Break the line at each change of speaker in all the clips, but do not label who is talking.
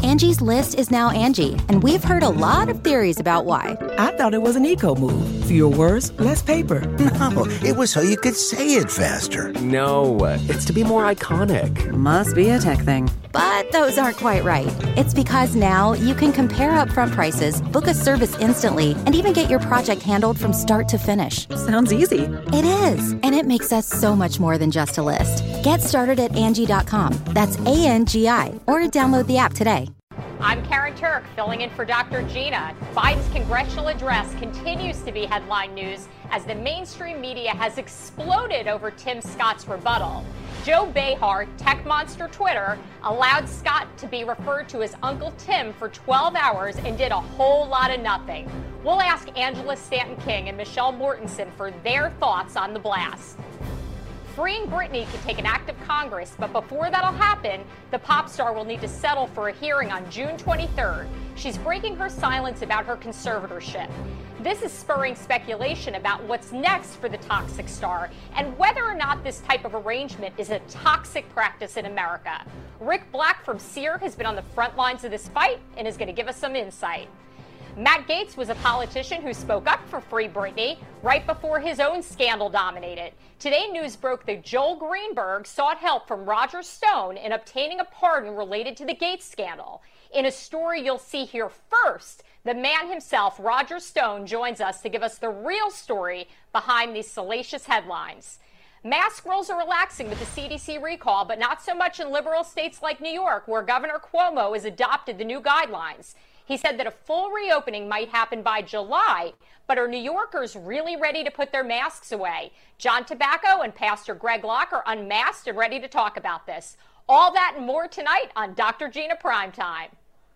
Angie's List is now Angie, and we've heard a lot of theories about why.
I thought it was an eco move. Fewer words, less paper.
No, it was so you could say it faster.
No, it's to be more iconic.
Must be a tech thing.
But those aren't quite right. It's because now you can compare upfront prices, book a service instantly, and even get your project handled from start to finish.
Sounds easy.
It is, and it makes us so much more than just a list. Get started at Angie.com. That's ANGI, or download the app today.
I'm Karen Turk, filling in for Dr. Gina. Biden's congressional address continues to be headline news as the mainstream media has exploded over Tim Scott's rebuttal. Joe Behar, tech monster Twitter, allowed Scott to be referred to as Uncle Tim for 12 hours and did a whole lot of nothing. We'll ask Angela Stanton-King and Michelle Mortensen for their thoughts on the blast. Freeing Britney could take an act of Congress, but before that'll happen, the pop star will need to settle for a hearing on June 23rd. She's breaking her silence about her conservatorship. This is spurring speculation about what's next for the toxic star and whether or not this type of arrangement is a toxic practice in America. Rick Black from SEER has been on the front lines of this fight and is going to give us some insight. Matt Gaetz was a politician who spoke up for Free Britney right before his own scandal dominated. Today, news broke that Joel Greenberg sought help from Roger Stone in obtaining a pardon related to the Gaetz scandal. In a story you'll see here first, the man himself, Roger Stone, joins us to give us the real story behind these salacious headlines. Mask rules are relaxing with the CDC recall, but not so much in liberal states like New York, where Governor Cuomo has adopted the new guidelines. He said that a full reopening might happen by July, but are New Yorkers really ready to put their masks away? John Tabacco and Pastor Greg Locke are unmasked and ready to talk about this. All that and more tonight on Dr. Gina Primetime.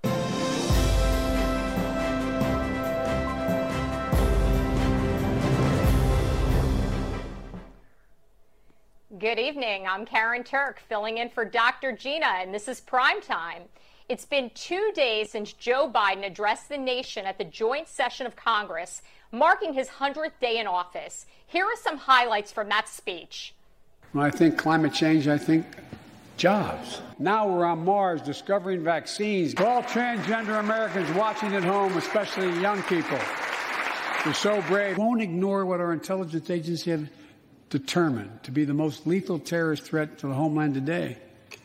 Good evening. I'm Karen Turk, filling in for Dr. Gina, and this is Primetime. It's been 2 days since Joe Biden addressed the nation at the joint session of Congress, marking his 100th day in office. Here are some highlights from that speech.
When I think climate change, I think jobs. Now we're on Mars discovering vaccines. To all transgender Americans watching at home, especially young people, we're so brave. Won't ignore what our intelligence agencies have determined to be the most lethal terrorist threat to the homeland today.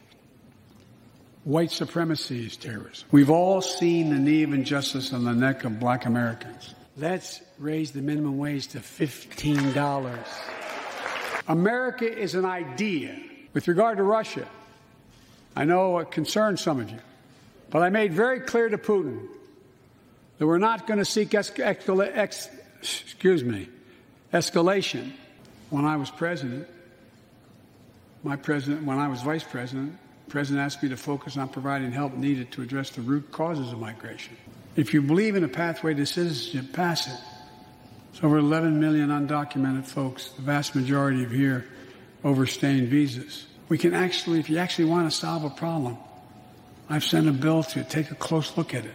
White supremacy is terrorism. We've all seen the knee of injustice on the neck of black Americans. Let's raise the minimum wage to $15. America is an idea. With regard to Russia, I know it concerns some of you, but I made very clear to Putin that we're not going to seek escalation. When I was president, when I was vice president, the president asked me to focus on providing help needed to address the root causes of migration. If you believe in a pathway to citizenship, pass it. It's over 11 million undocumented folks, the vast majority of here overstaying visas. We can actually, if you actually want to solve a problem, I've sent a bill to take a close look at it.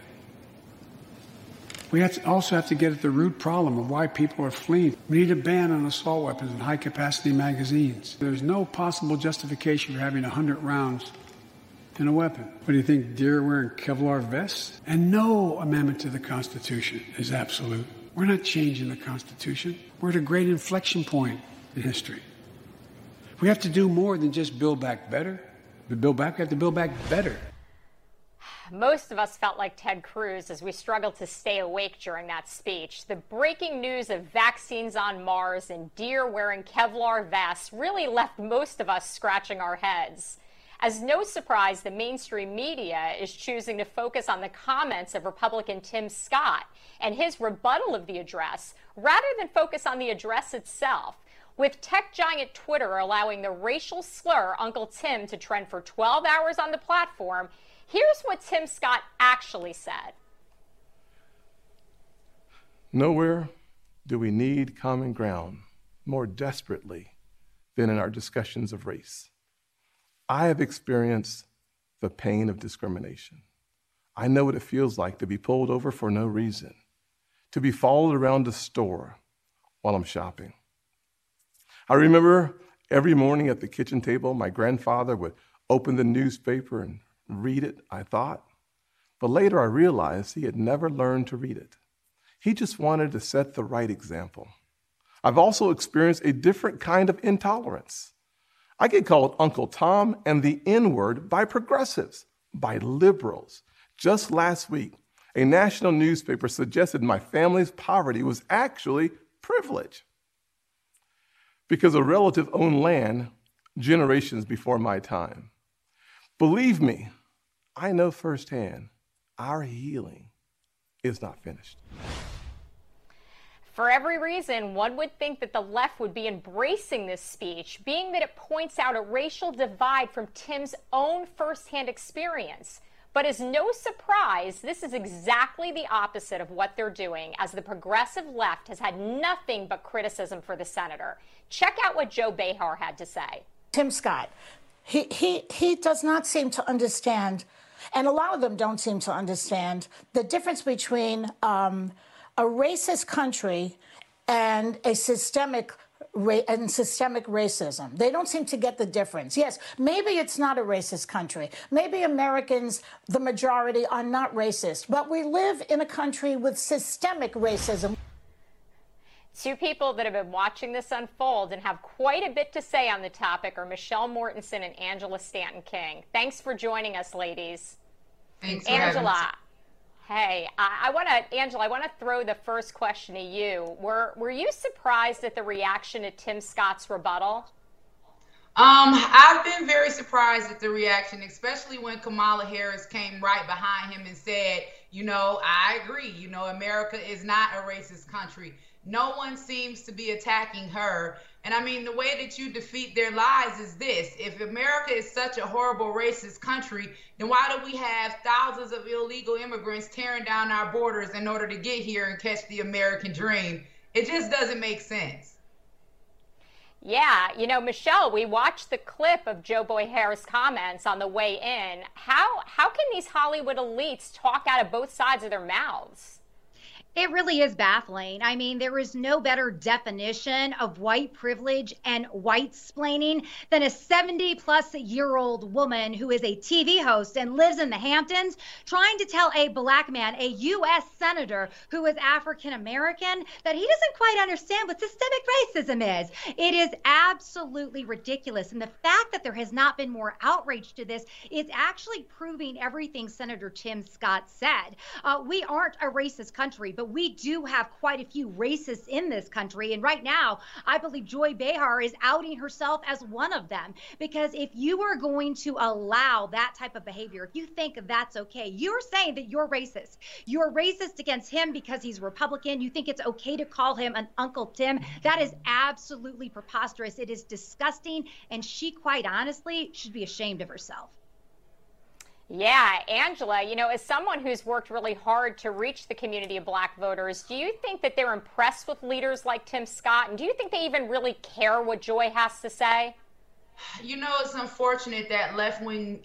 We also have to get at the root problem of why people are fleeing. We need a ban on assault weapons and high-capacity magazines. There's no possible justification for having 100 rounds in a weapon. What do you think, deer wearing Kevlar vests? And no amendment to the Constitution is absolute. We're not changing the Constitution. We're at a great inflection point in history. We have to do more than just build back better. We have to build back better.
Most of us felt like Ted Cruz as we struggled to stay awake during that speech. The breaking news of vaccines on Mars and deer wearing Kevlar vests really left most of us scratching our heads. As no surprise, the mainstream media is choosing to focus on the comments of Republican Tim Scott and his rebuttal of the address rather than focus on the address itself. With tech giant Twitter allowing the racial slur Uncle Tim to trend for 12 hours on the platform, here's what Tim Scott actually said.
Nowhere do we need common ground more desperately than in our discussions of race. I have experienced the pain of discrimination. I know what it feels like to be pulled over for no reason, to be followed around the store while I'm shopping. I remember every morning at the kitchen table, my grandfather would open the newspaper and read it, I thought. But later I realized he had never learned to read it. He just wanted to set the right example. I've also experienced a different kind of intolerance. I get called Uncle Tom and the N-word by progressives, by liberals. Just last week, a national newspaper suggested my family's poverty was actually privilege because a relative owned land generations before my time. Believe me, I know firsthand our healing is not finished.
For every reason, one would think that the left would be embracing this speech, being that it points out a racial divide from Tim's own firsthand experience. But as no surprise, this is exactly the opposite of what they're doing, as the progressive left has had nothing but criticism for the senator. Check out what Joe Behar had to say.
Tim Scott, he does not seem to understand, and a lot of them don't seem to understand, the difference between a racist country and a systemic racism. They don't seem to get the difference. Yes, maybe it's not a racist country. Maybe Americans, the majority, are not racist. But we live in a country with systemic racism.
Two people that have been watching this unfold and have quite a bit to say on the topic are Michelle Mortensen and Angela Stanton King. Thanks for joining us, ladies.
Thanks,
Angela. Hey, Angela, I want to throw the first question to you. Were you surprised at the reaction to Tim Scott's rebuttal?
I've been very surprised at the reaction, especially when Kamala Harris came right behind him and said, I agree, America is not a racist country. No one seems to be attacking her. And I mean, the way that you defeat their lies is this. If America is such a horrible racist country, then why do we have thousands of illegal immigrants tearing down our borders in order to get here and catch the American dream? It just doesn't make sense.
Yeah, Michelle, we watched the clip of Joe Behar's comments on the way in. How can these Hollywood elites talk out of both sides of their mouths?
It really is baffling. I mean, there is no better definition of white privilege and white-splaining than a 70-plus-year-old woman who is a TV host and lives in the Hamptons trying to tell a black man, a U.S. senator who is African-American, that he doesn't quite understand what systemic racism is. It is absolutely ridiculous. And the fact that there has not been more outrage to this is actually proving everything Senator Tim Scott said. We aren't a racist country, but we do have quite a few racists in this country. And right now, I believe Joy Behar is outing herself as one of them. Because if you are going to allow that type of behavior, if you think that's okay, you're saying that you're racist. You're racist against him because he's Republican. You think it's okay to call him an Uncle Tim. That is absolutely preposterous. It is disgusting. And she, quite honestly, should be ashamed of herself.
Yeah, Angela, as someone who's worked really hard to reach the community of black voters, do you think that they're impressed with leaders like Tim Scott? And do you think they even really care what Joy has to say?
It's unfortunate that the left-wing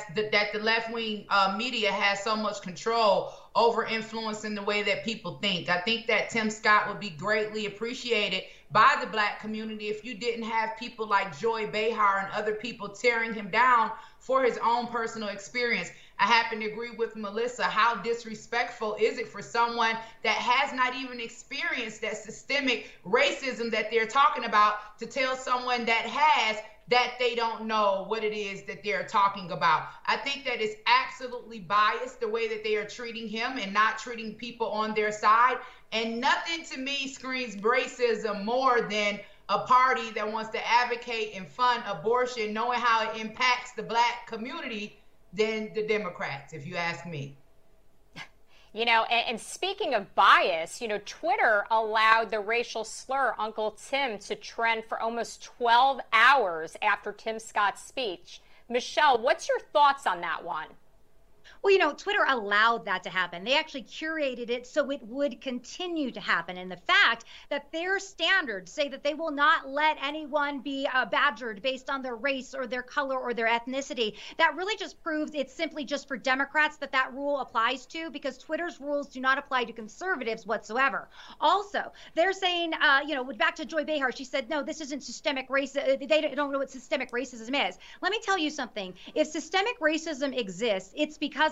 media has so much control over influencing the way that people think. I think that Tim Scott would be greatly appreciated by the black community if you didn't have people like Joy Behar and other people tearing him down for his own personal experience. I happen to agree with Melissa. How disrespectful is it for someone that has not even experienced that systemic racism that they're talking about to tell someone that has that they don't know what it is that they're talking about? I think that is absolutely biased the way that they are treating him and not treating people on their side. And nothing to me screams racism more than a party that wants to advocate and fund abortion, knowing how it impacts the black community, than the Democrats, if you ask me.
And speaking of bias, Twitter allowed the racial slur Uncle Tim to trend for almost 12 hours after Tim Scott's speech. Michelle, what's your thoughts on that one?
Well, Twitter allowed that to happen. They actually curated it so it would continue to happen. And the fact that their standards say that they will not let anyone be badgered based on their race or their color or their ethnicity, that really just proves it's simply just for Democrats that rule applies to, because Twitter's rules do not apply to conservatives whatsoever. Also, they're saying, back to Joy Behar, she said, no, this isn't systemic racism. They don't know what systemic racism is. Let me tell you something. If systemic racism exists, it's because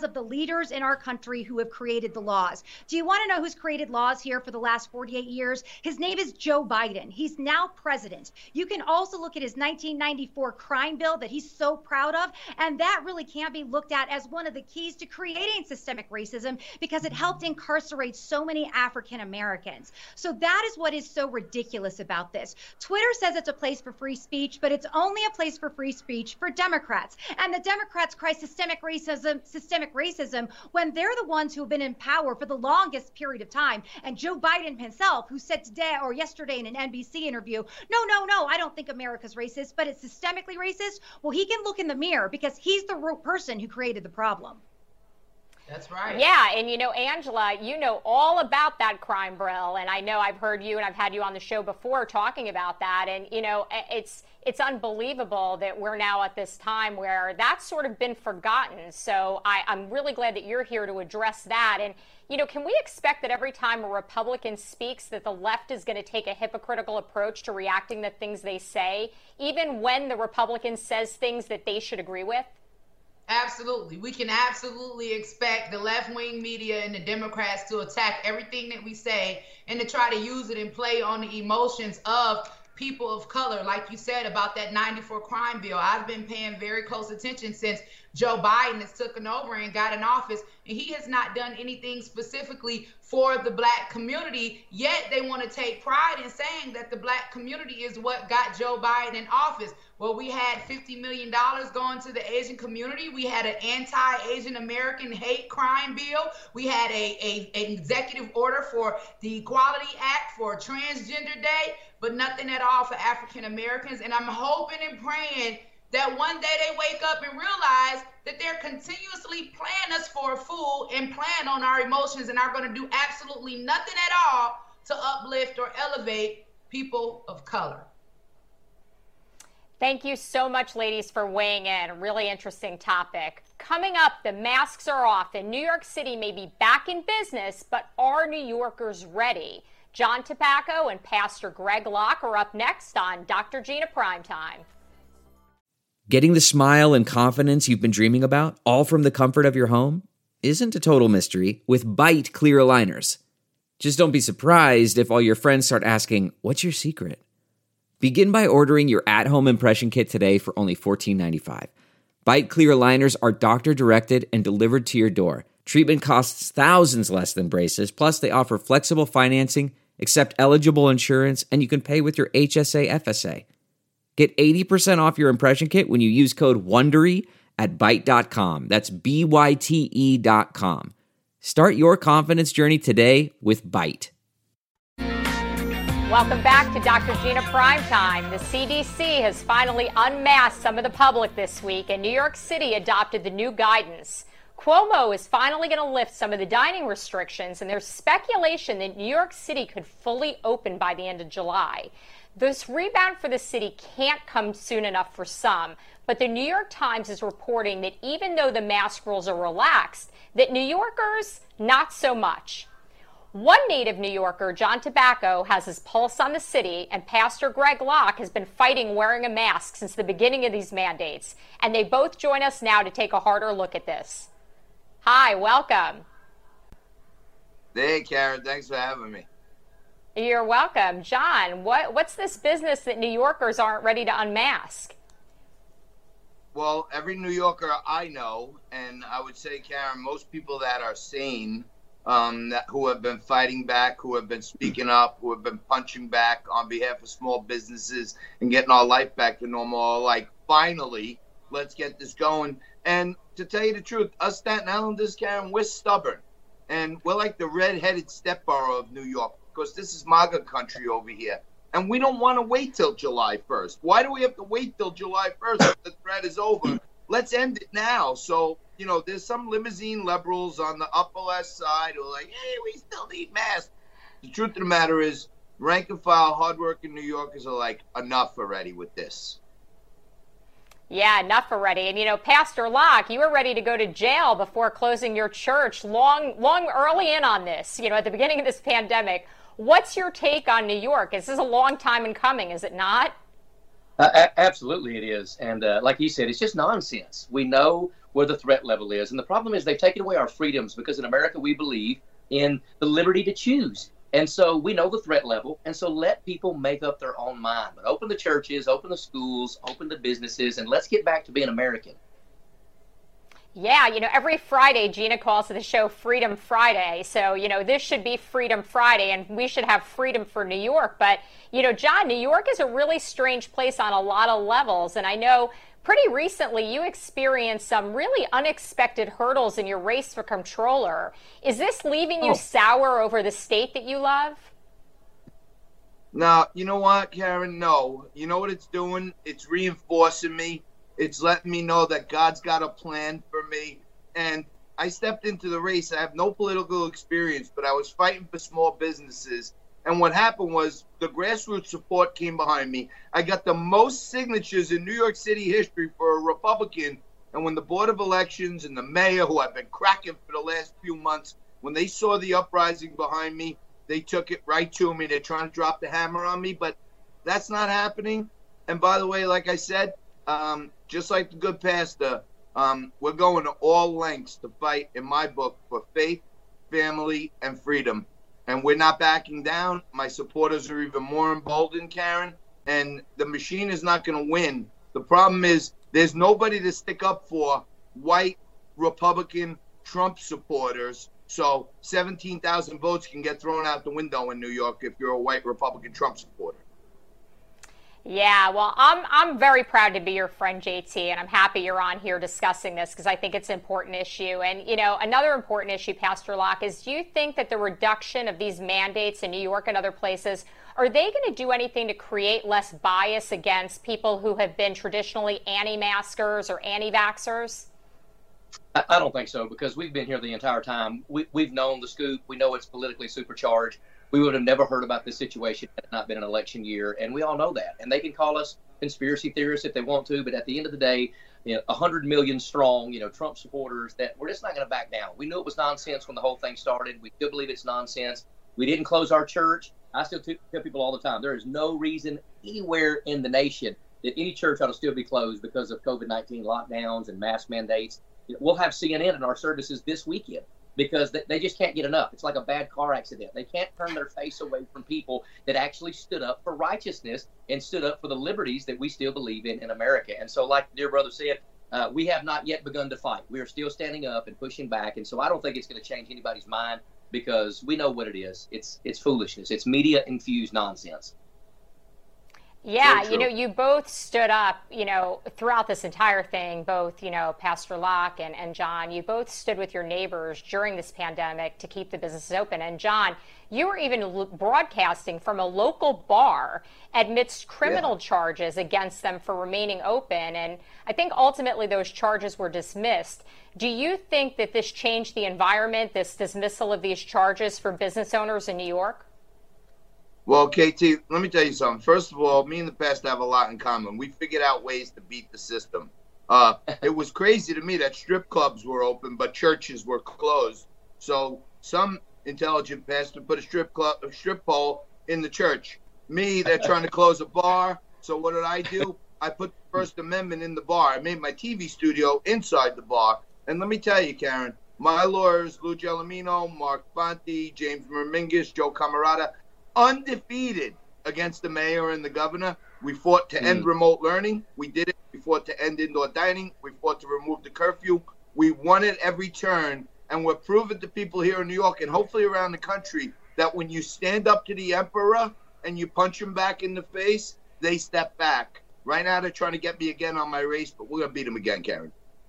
because of the leaders in our country who have created the laws. Do you want to know who's created laws here for the last 48 years? His name is Joe Biden. He's now president. You can also look at his 1994 crime bill that he's so proud of, and that really can be looked at as one of the keys to creating systemic racism because it helped incarcerate so many African Americans. So that is what is so ridiculous about this. Twitter says it's a place for free speech, but it's only a place for free speech for Democrats. And the Democrats cry systemic racism when they're the ones who have been in power for the longest period of time. And Joe Biden himself, who said today or yesterday in an NBC interview, no, I don't think America's racist, but it's systemically racist. Well, he can look in the mirror because he's the person who created the problem.
That's right.
Yeah, and Angela, you know all about that crime bill, and I know I've heard you and I've had you on the show before talking about that, and it's unbelievable that we're now at this time where that's sort of been forgotten. So I'm really glad that you're here to address that. And can we expect that every time a Republican speaks that the left is going to take a hypocritical approach to reacting to things they say, even when the Republican says things that they should agree with?
Absolutely. We can absolutely expect the left-wing media and the Democrats to attack everything that we say and to try to use it and play on the emotions of people of color. Like you said about that 94 crime bill, I've been paying very close attention since Joe Biden has taken over and got in office, and he has not done anything specifically for the black community, yet they want to take pride in saying that the black community is what got Joe Biden in office. Well, we had $50 million going to the Asian community. We had an anti-Asian American hate crime bill. We had an executive order for the Equality Act for Transgender Day, but nothing at all for African Americans. And I'm hoping and praying that one day they wake up and realize that they're continuously playing us for a fool and playing on our emotions and are going to do absolutely nothing at all to uplift or elevate people of color.
Thank you so much, ladies, for weighing in. A really interesting topic. Coming up, the masks are off and New York City may be back in business, but are New Yorkers ready? John Tabacco and Pastor Greg Locke are up next on Dr. Gina Primetime.
Getting the smile and confidence you've been dreaming about, all from the comfort of your home, isn't a total mystery with Byte clear aligners. Just don't be surprised if all your friends start asking, "What's your secret?" Begin by ordering your at-home impression kit today for only $14.95. Byte clear aligners are doctor-directed and delivered to your door. Treatment costs thousands less than braces, plus they offer flexible financing, accept eligible insurance, and you can pay with your HSA FSA. Get 80% off your impression kit when you use code WONDERY at Byte.com. That's BYTE.com. Start your confidence journey today with Byte.
Welcome back to Dr. Gina Primetime. The CDC has finally unmasked some of the public this week, and New York City adopted the new guidance. Cuomo is finally going to lift some of the dining restrictions, and there's speculation that New York City could fully open by the end of July. This rebound for the city can't come soon enough for some, but the New York Times is reporting that even though the mask rules are relaxed, that New Yorkers, not so much. One native New Yorker, John Tabacco, has his pulse on the city, and Pastor Greg Locke has been fighting wearing a mask since the beginning of these mandates. And they both join us now to take a harder look at this. Hi, welcome.
Hey, Karen, thanks for having me.
You're welcome. John, what's this business that New Yorkers aren't ready to unmask?
Well, every New Yorker I know, and I would say, Karen, most people that are sane, who have been fighting back, who have been speaking up, who have been punching back on behalf of small businesses and getting our life back to normal, are like, finally, let's get this going. And to tell you the truth, us Staten Islanders, Karen, we're stubborn. And we're like the red-headed stepborough of New York, because this is MAGA country over here. And we don't want to wait till July 1st. Why do we have to wait till July 1st if the threat is over? Let's end it now. So, there's some limousine liberals on the Upper West Side who are like, hey, we still need masks. The truth of the matter is, rank and file, hardworking New Yorkers are like, enough already with this.
Yeah, enough already. And, Pastor Locke, you were ready to go to jail before closing your church long early in on this, at the beginning of this pandemic. What's your take on New York? This is a long time in coming, is it not?
Absolutely it is. And like you said, it's just nonsense. We know where the threat level is. And the problem is they've taken away our freedoms, because in America we believe in the liberty to choose. And so we know the threat level, and so let people make up their own mind. But open the churches, open the schools, open the businesses, and let's get back to being American.
Yeah, every Friday, Gina calls the show Freedom Friday. So, this should be Freedom Friday, and we should have freedom for New York. But, John, New York is a really strange place on a lot of levels. And I know pretty recently you experienced some really unexpected hurdles in your race for controller. Is this leaving you sour over the state that you love?
No, you know what, Karen? No. You know what it's doing? It's reinforcing me. It's letting me know that God's got a plan for me. And I stepped into the race. I have no political experience, but I was fighting for small businesses. And what happened was the grassroots support came behind me. I got the most signatures in New York City history for a Republican. And when the Board of Elections and the mayor, who I've been cracking for the last few months, when they saw the uprising behind me, they took it right to me. They're trying to drop the hammer on me, but that's not happening. And by the way, like I said, just like the good pastor, we're going to all lengths to fight, in my book, for faith, family, and freedom. And we're not backing down. My supporters are even more emboldened, Karen. And the machine is not going to win. The problem is there's nobody to stick up for white Republican Trump supporters. So 17,000 votes can get thrown out the window in New York if you're a white Republican Trump supporter.
Yeah, well, I'm very proud to be your friend, JT, and I'm happy you're on here discussing this because I think it's an important issue. And, another important issue, Pastor Locke, is do you think that the reduction of these mandates in New York and other places, are they going to do anything to create less bias against people who have been traditionally anti-maskers or anti-vaxxers?
I don't think so, because we've been here the entire time. We've known the scoop. We know it's politically supercharged. We would have never heard about this situation had it not been an election year, and we all know that. And they can call us conspiracy theorists if they want to, but at the end of the day, 100 million strong, Trump supporters, that we're just not going to back down. We knew it was nonsense when the whole thing started. We still believe it's nonsense. We didn't close our church. I still tell people all the time, there is no reason anywhere in the nation that any church ought to still be closed because of COVID-19 lockdowns and mask mandates. We'll have CNN in our services this weekend, because they just can't get enough. It's like a bad car accident. They can't turn their face away from people that actually stood up for righteousness and stood up for the liberties that we still believe in America. And so, like dear brother said, we have not yet begun to fight. We are still standing up and pushing back. And so I don't think it's going to change anybody's mind, because we know what it is. It's foolishness. It's media-infused nonsense.
Yeah, you both stood up, throughout this entire thing, both, Pastor Locke and John, you both stood with your neighbors during this pandemic to keep the businesses open. And John, you were even broadcasting from a local bar amidst criminal charges against them for remaining open. And I think ultimately those charges were dismissed. Do you think that this changed the environment, this dismissal of these charges for business owners in New York?
Well, KT, let me tell you something. First of all, me and the pastor have a lot in common. We figured out ways to beat the system. It was crazy to me that strip clubs were open, but churches were closed. So some intelligent pastor put a strip pole in the church. Me, they're trying to close a bar. So what did I do? I put the First Amendment in the bar. I made my TV studio inside the bar. And let me tell you, Karen, my lawyers, Lou Gelomino, Mark Fonte, James Mermingus, Joe Camarada, undefeated against the mayor and the governor. We fought to end remote learning. We did it. We fought to end indoor dining. We fought to remove the curfew. We won it every turn. And we're proving to people here in New York and hopefully around the country that when you stand up to the emperor and you punch him back in the face, they step back. Right now they're trying to get me again on my race, but we're going to beat them again, Karen.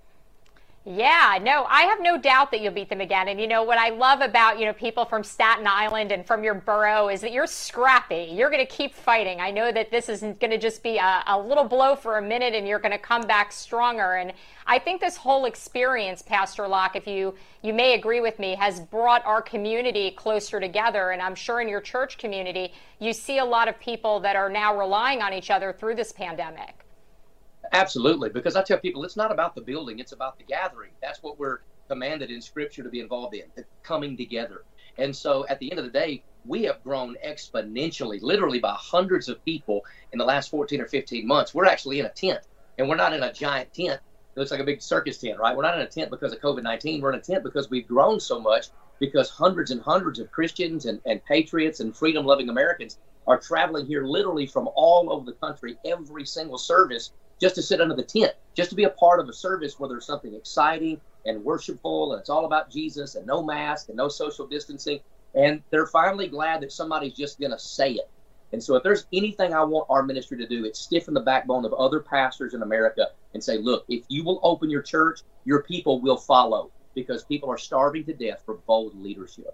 Yeah, no, I have no doubt that you'll beat them again. And what I love about, people from Staten Island and from your borough is that you're scrappy. You're going to keep fighting. I know that this isn't going to just be a little blow for a minute and you're going to come back stronger. And I think this whole experience, Pastor Locke, if you may agree with me, has brought our community closer together. And I'm sure in your church community, you see a lot of people that are now relying on each other through this pandemic.
Absolutely, because I tell people it's not about the building, it's about the gathering. That's what we're commanded in Scripture to be involved in, coming together. And so at the end of the day, we have grown exponentially, literally by hundreds of people in the last 14 or 15 months. We're actually in a tent, and we're not in a giant tent. It looks like a big circus tent, right? We're not in a tent because of COVID-19. We're in a tent because we've grown so much, because hundreds and hundreds of Christians and patriots and freedom-loving Americans are traveling here literally from all over the country every single service just to sit under the tent, just to be a part of a service where there's something exciting and worshipful, and it's all about Jesus and no mask and no social distancing. And they're finally glad that somebody's just going to say it. And so if there's anything I want our ministry to do, it's stiffen the backbone of other pastors in America and say, look, if you will open your church, your people will follow, because people are starving to death for bold leadership.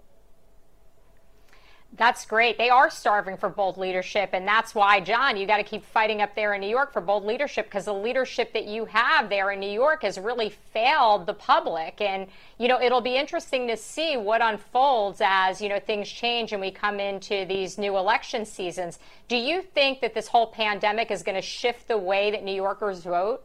That's great. They are starving for bold leadership. And that's why, John, you got to keep fighting up there in New York for bold leadership, because the leadership that you have there in New York has really failed the public. And, you know, it'll be interesting to see what unfolds as, you know, things change and we come into these new election seasons. Do you think that this whole pandemic is going to shift the way that New Yorkers vote?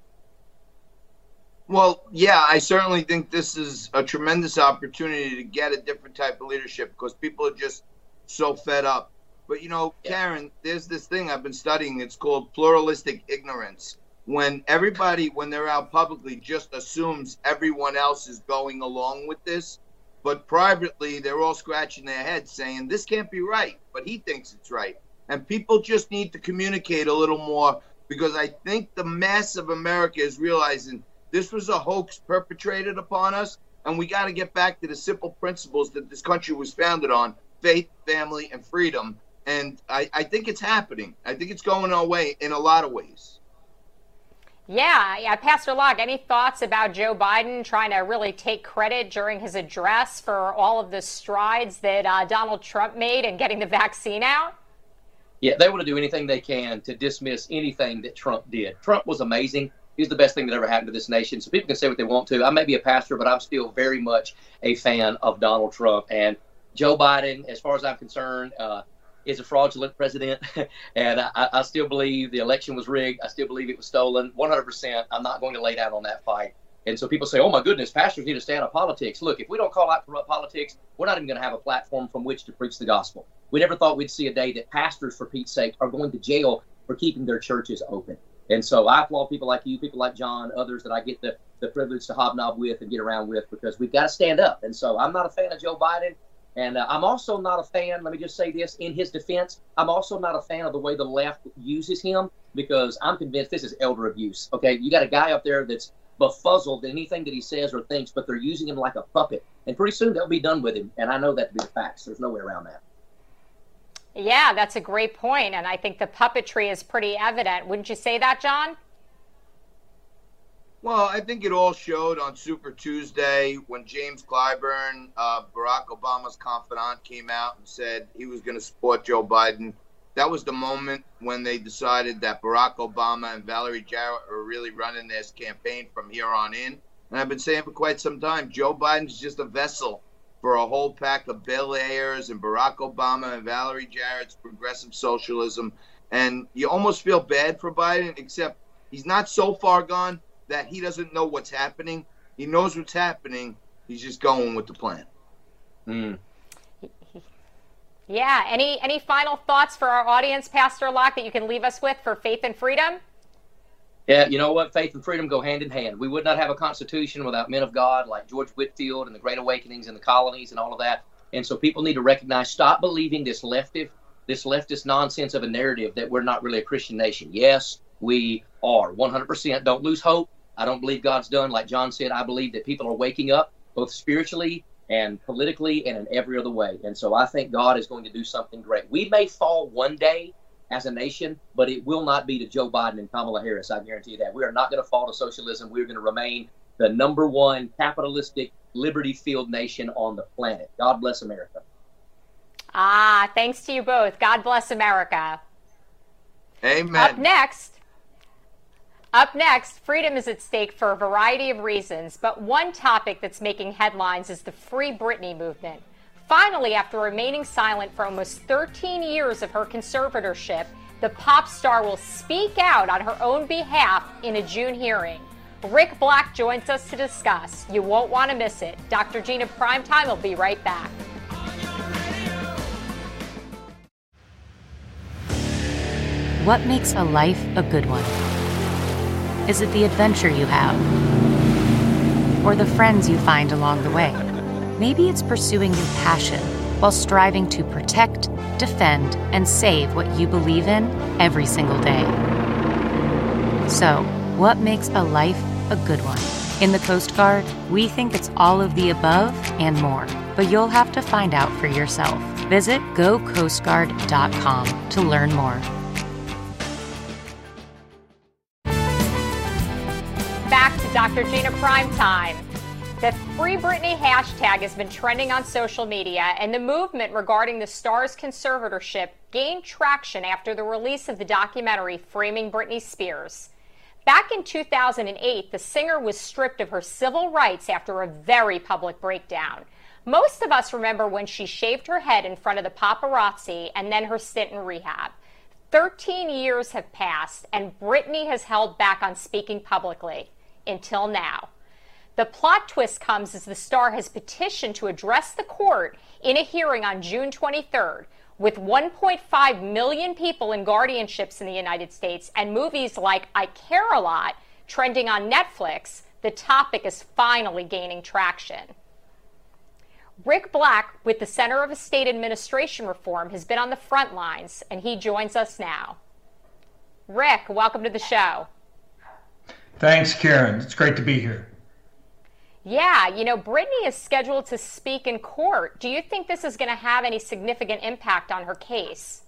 Well, yeah, I certainly think this is a tremendous opportunity to get a different type of leadership, because people are just so fed up. But, you know, Karen, there's this thing I've been studying. It's called pluralistic ignorance. When everybody, when they're out publicly, just assumes everyone else is going along with this. But privately, they're all scratching their heads saying, this can't be right, but he thinks it's right. And people just need to communicate a little more, because I think the mass of America is realizing this was a hoax perpetrated upon us, and we got to get back to the simple principles that this country was founded on: faith, family, and freedom. And I think it's happening. I think it's going our way in a lot of ways.
Yeah. Pastor Locke, any thoughts about Joe Biden trying to really take credit during his address for all of the strides that Donald Trump made in getting the vaccine out?
Yeah, they want to do anything they can to dismiss anything that Trump did. Trump was amazing. He's the best thing that ever happened to this nation. So people can say what they want to. I may be a pastor, but I'm still very much a fan of Donald Trump. And Joe Biden, as far as I'm concerned, is a fraudulent president. And I still believe the election was rigged. I still believe it was stolen 100%. I'm not going to lay down on that fight. And so people say, oh, my goodness, pastors need to stay out of politics. Look, if we don't call out corrupt politics, we're not even going to have a platform from which to preach the gospel. We never thought we'd see a day that pastors, for Pete's sake, are going to jail for keeping their churches open. And so I applaud people like you, people like John, others that I get the privilege to hobnob with and get around with, because we've got to stand up. And so I'm not a fan of Joe Biden. And I'm also not a fan, let me just say this, in his defense, I'm also not a fan of the way the left uses him, because I'm convinced this is elder abuse. Okay, you got a guy up there that's befuzzled anything that he says or thinks, but they're using him like a puppet. And pretty soon they'll be done with him. And I know that to be the facts. There's no way around that.
Yeah, that's a great point. And I think the puppetry is pretty evident. Wouldn't you say that, John?
Well, I think it all showed on Super Tuesday when James Clyburn, Barack Obama's confidant, came out and said he was going to support Joe Biden. That was the moment when they decided that Barack Obama and Valerie Jarrett are really running this campaign from here on in. And I've been saying for quite some time, Joe Biden's just a vessel for a whole pack of Bill Ayers and Barack Obama and Valerie Jarrett's progressive socialism. And you almost feel bad for Biden, except he's not so far gone that he doesn't know what's happening. He knows what's happening. He's just going with the plan.
Yeah. Any final thoughts for our audience, Pastor Locke, that you can leave us with for Faith and Freedom?
Yeah, you know what? Faith and freedom go hand in hand. We would not have a constitution without men of God like George Whitefield and the Great Awakenings in the colonies and all of that. And so people need to recognize, stop believing this leftist nonsense of a narrative that we're not really a Christian nation. Yes, we are 100%. Don't lose hope. I don't believe God's done. Like John said, I believe that people are waking up both spiritually and politically and in every other way. And so I think God is going to do something great. We may fall one day as a nation, but it will not be to Joe Biden and Kamala Harris. I guarantee you that. We are not going to fall to socialism. We're going to remain the number one capitalistic, liberty-filled nation on the planet. God bless America.
Thanks to you both. God bless America.
Amen.
Up next, freedom is at stake for a variety of reasons, but one topic that's making headlines is the Free Britney movement. Finally, after remaining silent for almost 13 years of her conservatorship, the pop star will speak out on her own behalf in a June hearing. Rick Black joins us to discuss. You won't want to miss it. Dr. Gina Primetime will be right back.
What makes a life a good one?
Is it the adventure you have? Or the friends you find along the way? Maybe it's pursuing your passion while striving to protect, defend, and save what you believe in every single day. So, what makes a life a good one? In the Coast Guard, we think it's all of the above and more, but you'll have to find out for yourself. Visit gocoastguard.com to learn more.
Back to Dr. Gina Crime Time. The Free Britney hashtag has been trending on social media, and the movement regarding the star's conservatorship gained traction after the release of the documentary Framing Britney Spears. Back in 2008, the singer was stripped of her civil rights after a very public breakdown. Most of us remember when she shaved her head in front of the paparazzi and then her stint in rehab. 13 years have passed, and Britney has held back on speaking publicly until now. The plot twist comes as the star has petitioned to address the court in a hearing on June 23rd. With 1.5 million people in guardianships in the United States and movies like I Care a Lot trending on Netflix, the topic is finally gaining traction. Rick Black with the Center of Estate Administration Reform has been on the front lines, and he joins us now. Rick, welcome to the show.
Thanks, Karen. It's great to be here.
Yeah, Britney is scheduled to speak in court. Do you think this is going to have any significant impact on her case?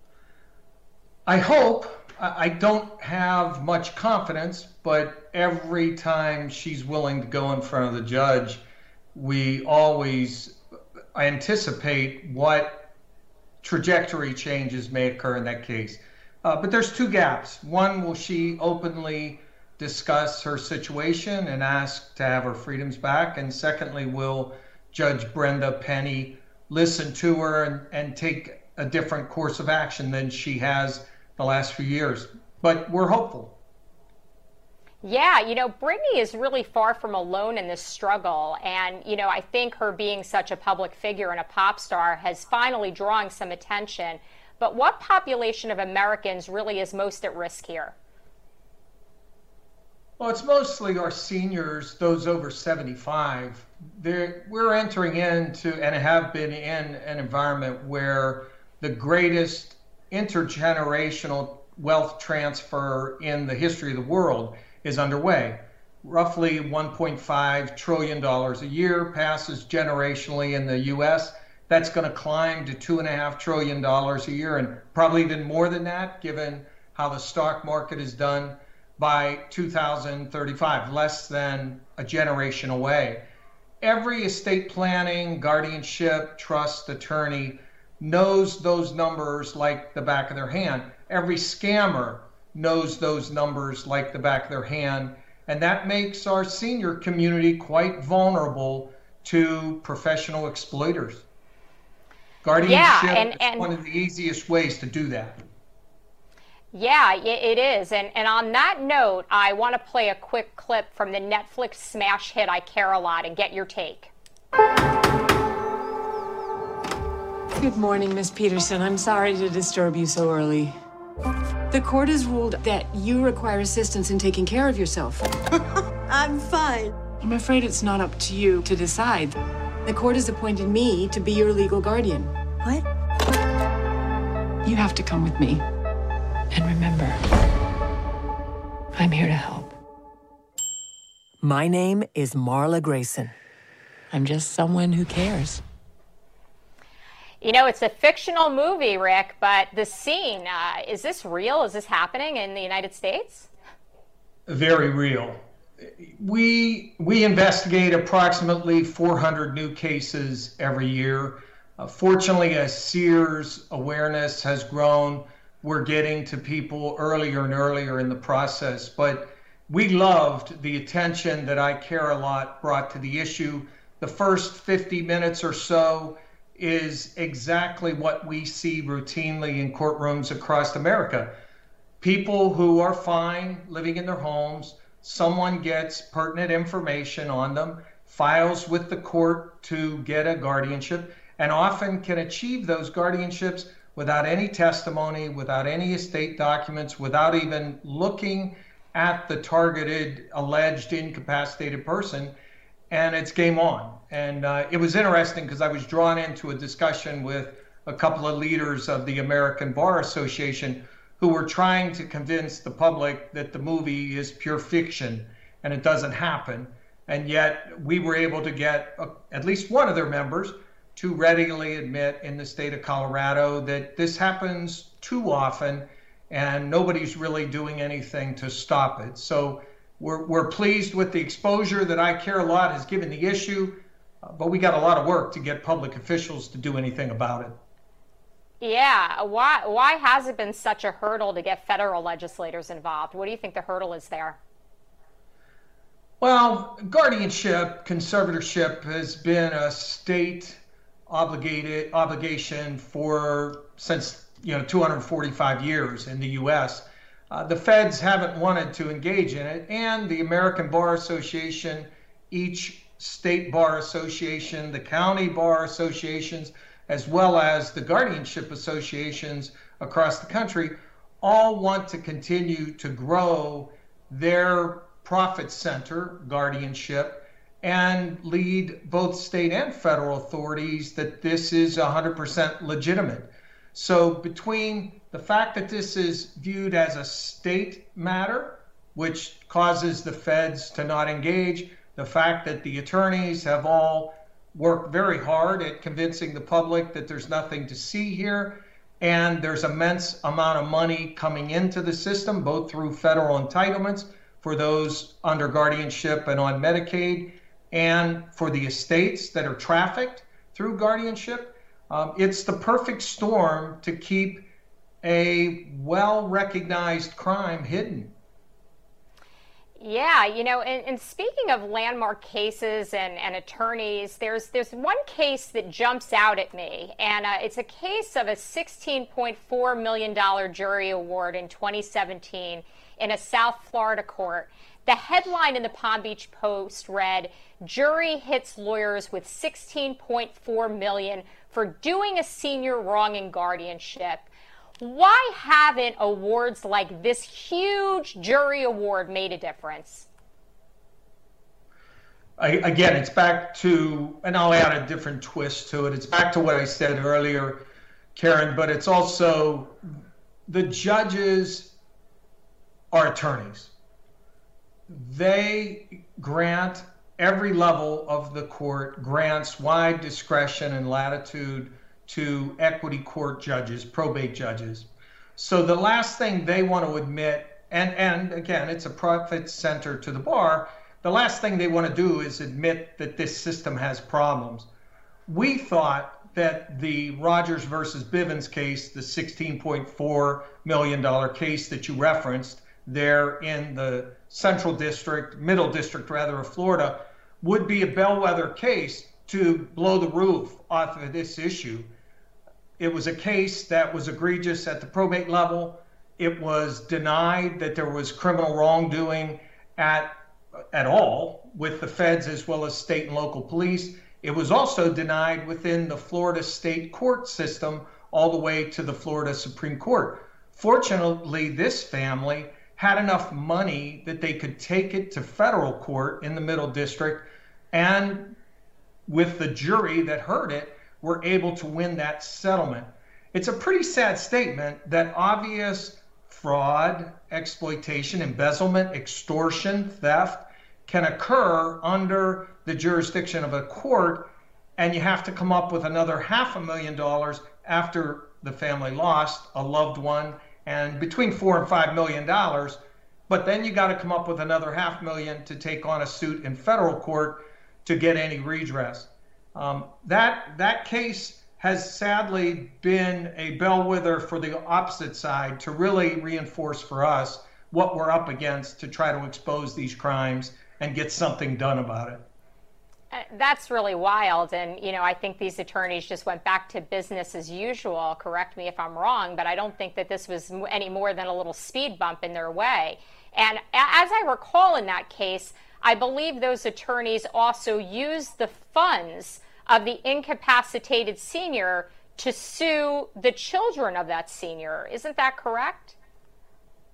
I hope. I don't have much confidence, but every time she's willing to go in front of the judge, we always anticipate what trajectory changes may occur in that case. But there's two gaps. One, will she openly discuss her situation and ask to have her freedoms back? And secondly, will Judge Brenda Penny listen to her and take a different course of action than she has the last few years? But we're hopeful.
Yeah, Britney is really far from alone in this struggle. And, I think her being such a public figure and a pop star has finally drawn some attention. But what population of Americans really is most at risk here?
Well, it's mostly our seniors, those over 75. We're entering into and have been in an environment where the greatest intergenerational wealth transfer in the history of the world is underway. Roughly $1.5 trillion a year passes generationally in the U.S. That's going to climb to $2.5 trillion a year, and probably even more than that, given how the stock market is done, by 2035, less than a generation away. Every estate planning, guardianship, trust attorney knows those numbers like the back of their hand. Every scammer knows those numbers like the back of their hand. And that makes our senior community quite vulnerable to professional exploiters. Guardianship is one of the easiest ways to do that.
Yeah, it is. And on that note, I want to play a quick clip from the Netflix smash hit I Care a Lot and get your take.
Good morning, Miss Peterson. I'm sorry to disturb you so early. The court has ruled that you require assistance in taking care of yourself. I'm fine. I'm afraid it's not up to you to decide. The court has appointed me to be your legal guardian. What? You have to come with me. And remember, I'm here to help.
My name is Marla Grayson.
I'm just someone who cares.
It's a fictional movie, Rick, but the scene, is this real? Is this happening in the United States?
Very real. We investigate approximately 400 new cases every year. Fortunately, as Sears awareness has grown, we're getting to people earlier and earlier in the process. But we loved the attention that I Care a Lot brought to the issue. The first 50 minutes or so is exactly what we see routinely in courtrooms across America. People who are fine living in their homes, someone gets pertinent information on them, files with the court to get a guardianship, and often can achieve those guardianships without any testimony, without any estate documents, without even looking at the targeted alleged incapacitated person, and it's game on. And it was interesting because I was drawn into a discussion with a couple of leaders of the American Bar Association who were trying to convince the public that the movie is pure fiction and it doesn't happen. And yet we were able to get at least one of their members to readily admit in the state of Colorado that this happens too often and nobody's really doing anything to stop it. So we're pleased with the exposure that I Care a Lot has given the issue, but we got a lot of work to get public officials to do anything about it.
Yeah, why has it been such a hurdle to get federal legislators involved? What do you think the hurdle is there?
Well, guardianship, conservatorship has been a state obligation since 245 years in the U.S. The feds haven't wanted to engage in it, and the American Bar Association, each state bar association, the county bar associations, as well as the guardianship associations across the country, all want to continue to grow their profit center, guardianship, and lead both state and federal authorities that this is 100% legitimate. So between the fact that this is viewed as a state matter, which causes the feds to not engage, the fact that the attorneys have all worked very hard at convincing the public that there's nothing to see here, and there's immense amount of money coming into the system, both through federal entitlements for those under guardianship and on Medicaid, and for the estates that are trafficked through guardianship. It's the perfect storm to keep a well-recognized crime hidden.
Yeah, and speaking of landmark cases and attorneys, there's one case that jumps out at me, and it's a case of a $16.4 million jury award in 2017 in a South Florida court. The headline in the Palm Beach Post read, "Jury hits lawyers with $16.4 million for doing a senior wrong in guardianship." Why haven't awards like this huge jury award made a difference?
Again, it's back to, and I'll add a different twist to it. It's back to what I said earlier, Karen, but it's also the judges are attorneys. They grant, every level of the court grants wide discretion and latitude to equity court judges, probate judges. So the last thing they want to admit, and again, it's a profit center to the bar, the last thing they want to do is admit that this system has problems. We thought that the Rogers versus Bivens case, the $16.4 million case that you referenced there in the middle district of Florida, would be a bellwether case to blow the roof off of this issue. It was a case that was egregious at the probate level. It was denied that there was criminal wrongdoing at all with the feds as well as state and local police. It was also denied within the Florida state court system all the way to the Florida Supreme Court. Fortunately, this family had enough money that they could take it to federal court in the middle district, and with the jury that heard it, were able to win that settlement. It's a pretty sad statement that obvious fraud, exploitation, embezzlement, extortion, theft can occur under the jurisdiction of a court, and you have to come up with another $500,000 after the family lost a loved one, and between $4 and $5 million. But then you got to come up with another $500,000 to take on a suit in federal court to get any redress. That case has sadly been a bellwether for the opposite side to really reinforce for us what we're up against to try to expose these crimes and get something done about it.
That's really wild. And, I think these attorneys just went back to business as usual. Correct me if I'm wrong, but I don't think that this was any more than a little speed bump in their way. And as I recall in that case, I believe those attorneys also used the funds of the incapacitated senior to sue the children of that senior. Isn't that correct?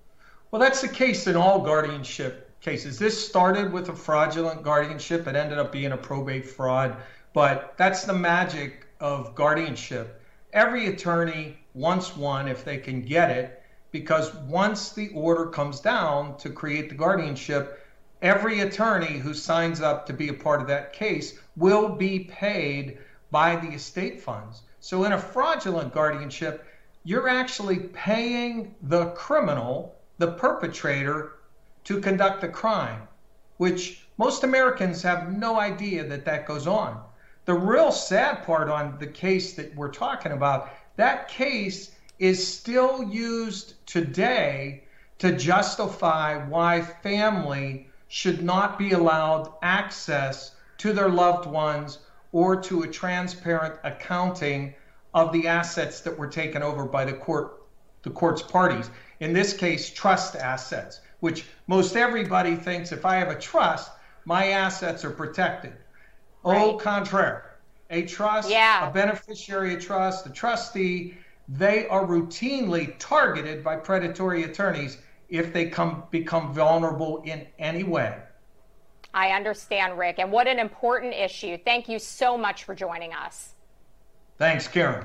Well, that's the case in all guardianship cases. This started with a fraudulent guardianship. It ended up being a probate fraud, but that's the magic of guardianship. Every attorney wants one if they can get it, because once the order comes down to create the guardianship, every attorney who signs up to be a part of that case will be paid by the estate funds. So in a fraudulent guardianship, you're actually paying the criminal, the perpetrator, to conduct the crime, which most Americans have no idea that that goes on. The real sad part on the case that we're talking about, that case is still used today to justify why family should not be allowed access to their loved ones or to a transparent accounting of the assets that were taken over by the court's parties. In this case, trust assets, which most everybody thinks if I have a trust, my assets are protected. Right. Au contraire. A trust, a beneficiary of trust, a trustee, they are routinely targeted by predatory attorneys if they become vulnerable in any way.
I understand, Rick, and what an important issue. Thank you so much for joining us.
Thanks, Karen.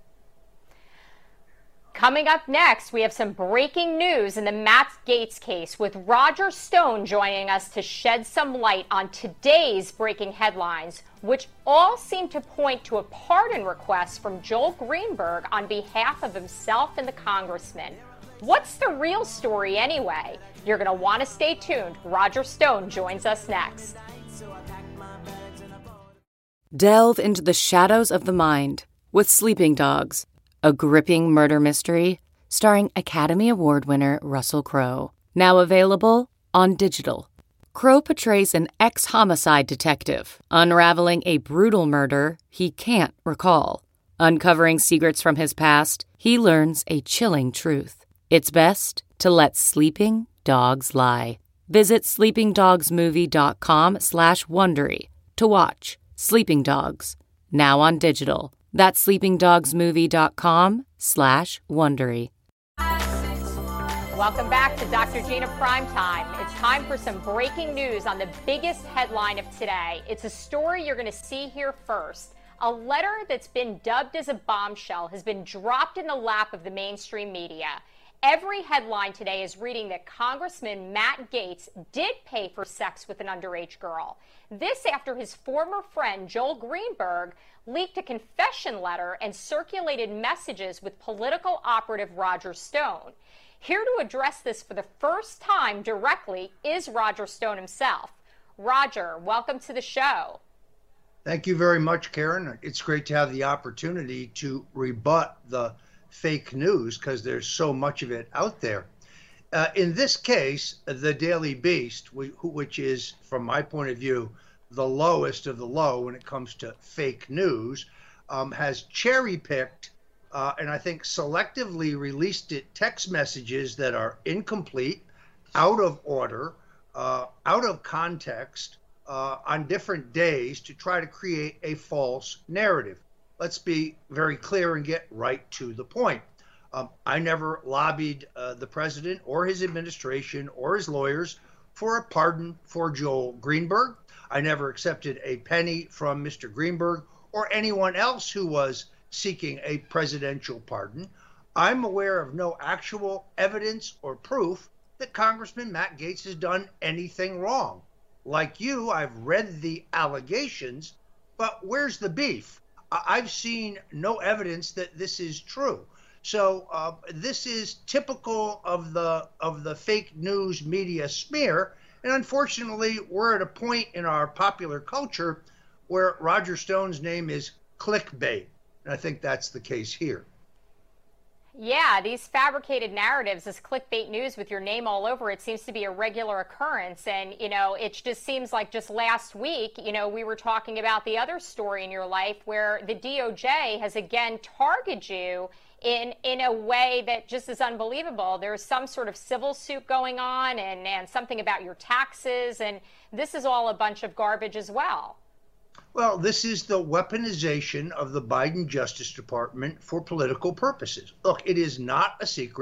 Coming up next, we have some breaking news in the Matt Gaetz case, with Roger Stone joining us to shed some light on today's breaking headlines, which all seem to point to a pardon request from Joel Greenberg on behalf of himself and the congressman. What's the real story anyway? You're going to want to stay tuned. Roger Stone joins us next.
Delve into the shadows of the mind with Sleeping Dogs, a gripping murder mystery starring Academy Award winner Russell Crowe. Now available on digital. Crowe portrays an ex-homicide detective unraveling a brutal murder he can't recall. Uncovering secrets from his past, he learns a chilling truth. It's best to let sleeping dogs lie. Visit sleepingdogsmovie.com/Wondery to watch Sleeping Dogs, now on digital. That's sleepingdogsmovie.com/Wondery.
Welcome back to Dr. Gina Primetime. It's time for some breaking news on the biggest headline of today. It's a story you're going to see here first. A letter that's been dubbed as a bombshell has been dropped in the lap of the mainstream media. Every headline today is reading that Congressman Matt Gaetz did pay for sex with an underage girl. This after his former friend Joel Greenberg leaked a confession letter and circulated messages with political operative Roger Stone. Here to address this for the first time directly is Roger Stone himself. Roger, welcome to the show.
Thank you very much, Karen. It's great to have the opportunity to rebut the fake news because there's so much of it out there. In this case, the Daily Beast, which is, from my point of view, the lowest of the low when it comes to fake news, has cherry-picked and I think selectively released text messages that are incomplete, out of order, out of context, on different days to try to create a false narrative. Let's be very clear and get right to the point. I never lobbied the president or his administration or his lawyers for a pardon for Joel Greenberg. I never accepted a penny from Mr. Greenberg or anyone else who was seeking a presidential pardon. I'm aware of no actual evidence or proof that Congressman Matt Gaetz has done anything wrong. Like you, I've read the allegations, but where's the beef? I've seen no evidence that this is true. So this is typical of the fake news media smear. And unfortunately, we're at a point in our popular culture where Roger Stone's name is clickbait. And I think that's the case here.
Yeah, these fabricated narratives, this clickbait news with your name all over it, seems to be a regular occurrence. And, you know, it just seems like just last week, you know, we were talking about the other story in your life where the DOJ has again targeted you in a way that just is unbelievable. There's some sort of civil suit going on and something about your taxes. And this is all a bunch of garbage as well.
Well, this is the weaponization of the Biden Justice Department for political purposes. Look, it is not a secret.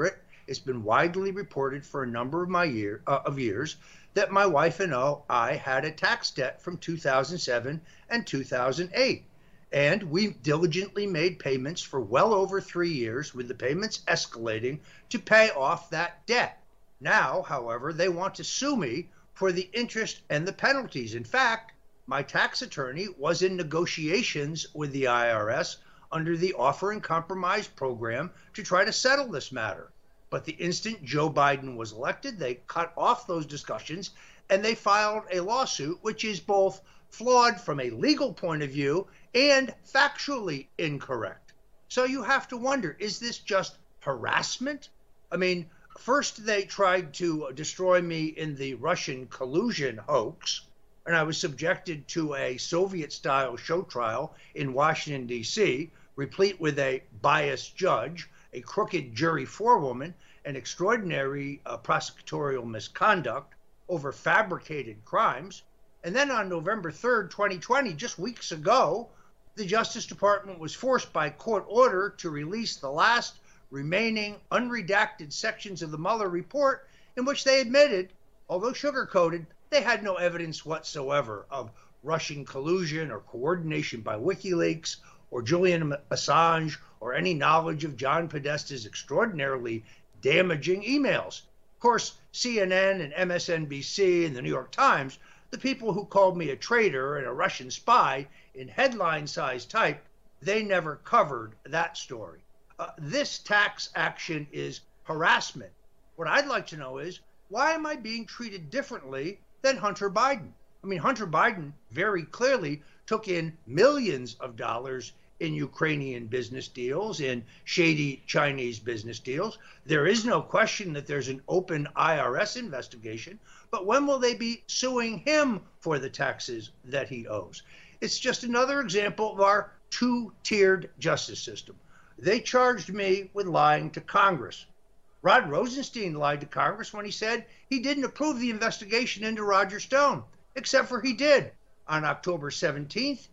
It's been widely reported for a number of years that my wife and I had a tax debt from 2007 and 2008. And we diligently made payments for well over 3 years, with the payments escalating to pay off that debt. Now, however, they want to sue me for the interest and the penalties. In fact, my tax attorney was in negotiations with the IRS under the Offer and Compromise program to try to settle this matter. But the instant Joe Biden was elected, they cut off those discussions and they filed a lawsuit which is both flawed from a legal point of view and factually incorrect. So you have to wonder, is this just harassment? I mean, first they tried to destroy me in the Russian collusion hoax, and I was subjected to a Soviet-style show trial in Washington, D.C., replete with a biased judge, a crooked jury forewoman, and extraordinary prosecutorial misconduct over fabricated crimes. And then on November 3rd, 2020, just weeks ago, the Justice Department was forced by court order to release the last remaining unredacted sections of the Mueller report, in which they admitted, although sugar-coated, they had no evidence whatsoever of Russian collusion or coordination by WikiLeaks or Julian Assange or any knowledge of John Podesta's extraordinarily damaging emails. Of course, CNN and MSNBC and the New York Times, the people who called me a traitor and a Russian spy in headline-size type, they never covered that story. This tax action is harassment. What I'd like to know is, why am I being treated differently than Hunter Biden? I mean, Hunter Biden very clearly took in millions of dollars in Ukrainian business deals, in shady Chinese business deals. There is no question that there's an open IRS investigation, but when will they be suing him for the taxes that he owes? It's just another example of our two-tiered justice system. They charged me with lying to Congress. Rod Rosenstein lied to Congress when he said he didn't approve the investigation into Roger Stone, except for he did on October 17th,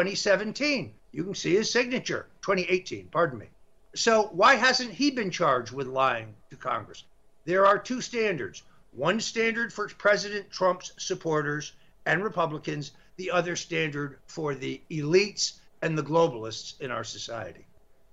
2017. You can see his signature, 2018, pardon me. So why hasn't he been charged with lying to Congress? There are two standards. One standard for President Trump's supporters and Republicans, the other standard for the elites and the globalists in our society.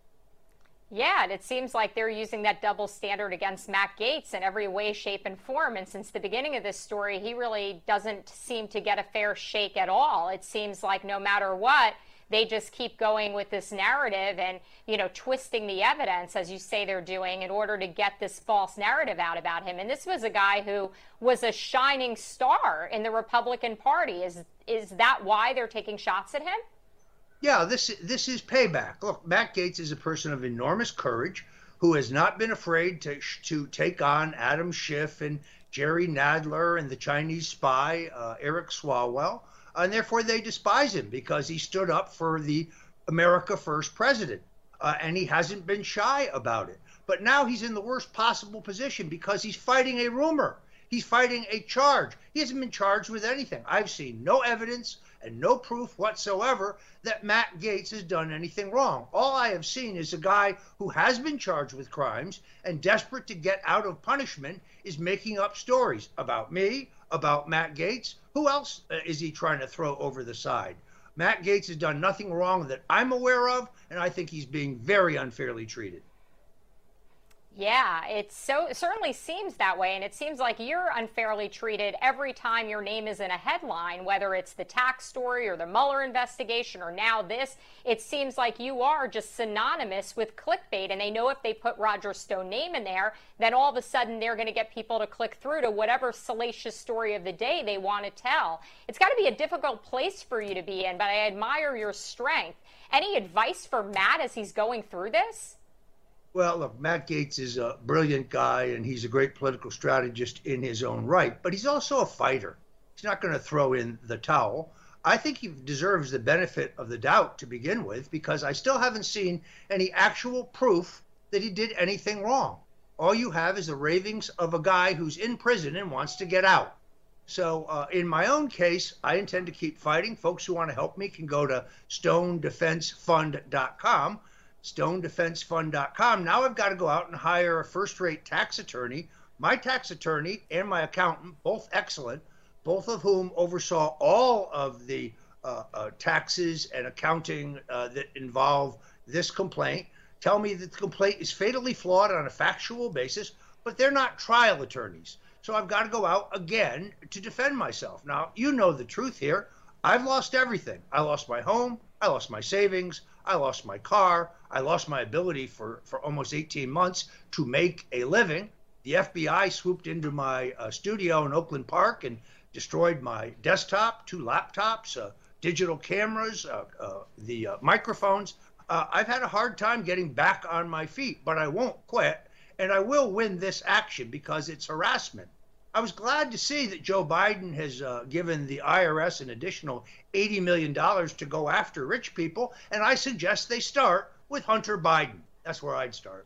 Yeah, and it seems like they're using that double standard against Matt Gaetz in every way, shape, and form. And since the beginning of this story, he really doesn't seem to get a fair shake at all. It seems like no matter what, they just keep going with this narrative and, you know, twisting the evidence, as you say they're doing, in order to get this false narrative out about him. And this was a guy who was a shining star in the Republican Party. Is that why they're taking shots at him?
Yeah, this is payback. Look, Matt Gaetz is a person of enormous courage who has not been afraid to take on Adam Schiff and Jerry Nadler and the Chinese spy, Eric Swalwell. And therefore they despise him because he stood up for the America First president. And he hasn't been shy about it. But now he's in the worst possible position because he's fighting a rumor. He's fighting a charge. He hasn't been charged with anything. I've seen no evidence and no proof whatsoever that Matt Gaetz has done anything wrong. All I have seen is a guy who has been charged with crimes and, desperate to get out of punishment, is making up stories about me, about Matt Gaetz. Who else is he trying to throw over the side? Matt Gaetz has done nothing wrong that I'm aware of, and I think he's being very unfairly treated.
Yeah, it certainly seems that way, and it seems like you're unfairly treated every time your name is in a headline, whether it's the tax story or the Mueller investigation or now this. It seems like you are just synonymous with clickbait, and they know if they put Roger Stone name in there, then all of a sudden they're going to get people to click through to whatever salacious story of the day they want to tell. It's got to be a difficult place for you to be in, but I admire your strength. Any advice for Matt as he's going through this?
Well, look, Matt Gaetz is a brilliant guy, and he's a great political strategist in his own right, but he's also a fighter. He's not going to throw in the towel. I think he deserves the benefit of the doubt to begin with, because I still haven't seen any actual proof that he did anything wrong. All you have is the ravings of a guy who's in prison and wants to get out. So in my own case, I intend to keep fighting. Folks who want to help me can go to stonedefensefund.com. stonedefensefund.com. Now I've got to go out and hire a first-rate tax attorney. My tax attorney and my accountant, both excellent, both of whom oversaw all of the taxes and accounting that involve this complaint, tell me that the complaint is fatally flawed on a factual basis, but they're not trial attorneys. So I've got to go out again to defend myself. Now, you know the truth here. I've lost everything. I lost my home. I lost my savings. I lost my car. I lost my ability for almost 18 months to make a living. The FBI swooped into my studio in Oakland Park and destroyed my desktop, 2 laptops, digital cameras, the microphones. I've had a hard time getting back on my feet, but I won't quit, and I will win this action because it's harassment. I was glad to see that Joe Biden has given the IRS an additional $80 million to go after rich people, and I suggest they start with Hunter Biden. That's where I'd start.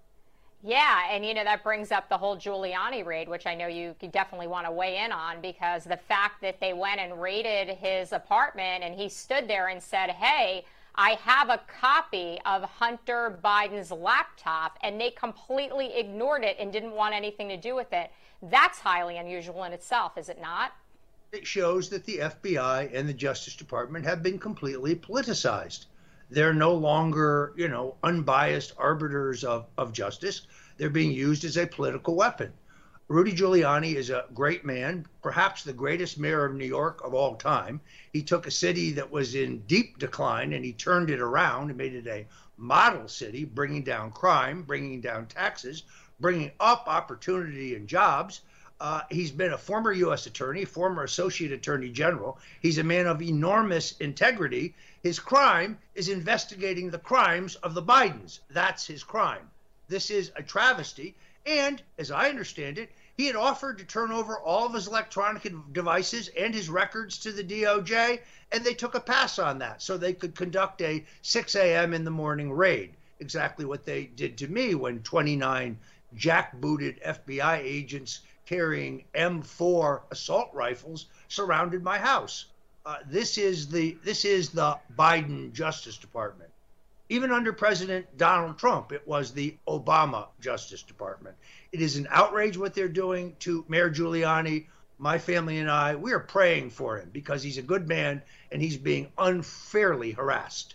Yeah, and that brings up the whole Giuliani raid, which I know you definitely want to weigh in on, because the fact that they went and raided his apartment and he stood there and said, hey, I have a copy of Hunter Biden's laptop, and they completely ignored it and didn't want anything to do with it. That's highly unusual in itself, is it not?
It shows that the FBI and the Justice Department have been completely politicized. They're no longer, unbiased arbiters of justice. They're being used as a political weapon. Rudy Giuliani is a great man, perhaps the greatest mayor of New York of all time. He took a city that was in deep decline and he turned it around and made it a model city, bringing down crime, bringing down taxes, bringing up opportunity and jobs. He's been a former U.S. attorney, former associate attorney general. He's a man of enormous integrity. His crime is investigating the crimes of the Bidens. That's his crime. This is a travesty. And as I understand it, he had offered to turn over all of his electronic devices and his records to the DOJ, and they took a pass on that so they could conduct a 6 a.m. in the morning raid. Exactly what they did to me when 29 jackbooted FBI agents carrying M4 assault rifles surrounded my house. This is the Biden Justice Department. Even under President Donald Trump, it was the Obama Justice Department. It is an outrage what they're doing to Mayor Giuliani. My family and I, we are praying for him because he's a good man and he's being unfairly harassed.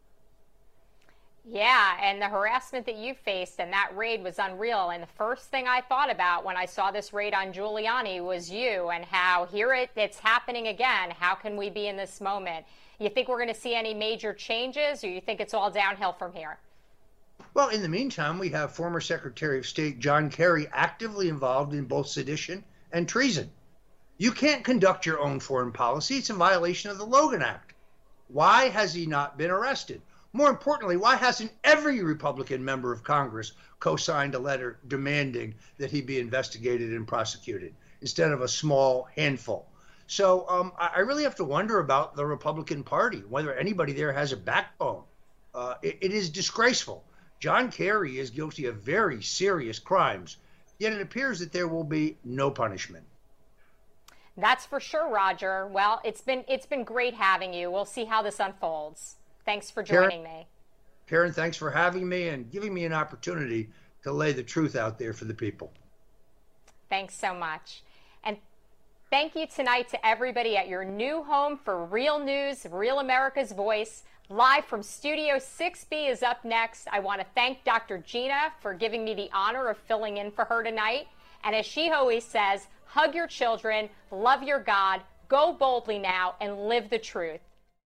Yeah, and the harassment that you faced and that raid was unreal. And the first thing I thought about when I saw this raid on Giuliani was you and how it's happening again. How can we be in this moment? You think we're going to see any major changes, or you think it's all downhill from here?
Well, in the meantime, we have former Secretary of State John Kerry actively involved in both sedition and treason. You can't conduct your own foreign policy. It's a violation of the Logan Act. Why has he not been arrested? More importantly, why hasn't every Republican member of Congress co-signed a letter demanding that he be investigated and prosecuted instead of a small handful? So I really have to wonder about the Republican Party, whether anybody there has a backbone. It is disgraceful. John Kerry is guilty of very serious crimes, yet it appears that there will be no punishment.
That's for sure, Roger. Well, it's been great having you. We'll see how this unfolds. Thanks for joining me.
Karen, thanks for having me and giving me an opportunity to lay the truth out there for the people.
Thanks so much. And thank you tonight to everybody at your new home for Real News, Real America's Voice. Live from Studio 6B is up next. I want to thank Dr. Gina for giving me the honor of filling in for her tonight. And as she always says, hug your children, love your God, go boldly now, and live the truth.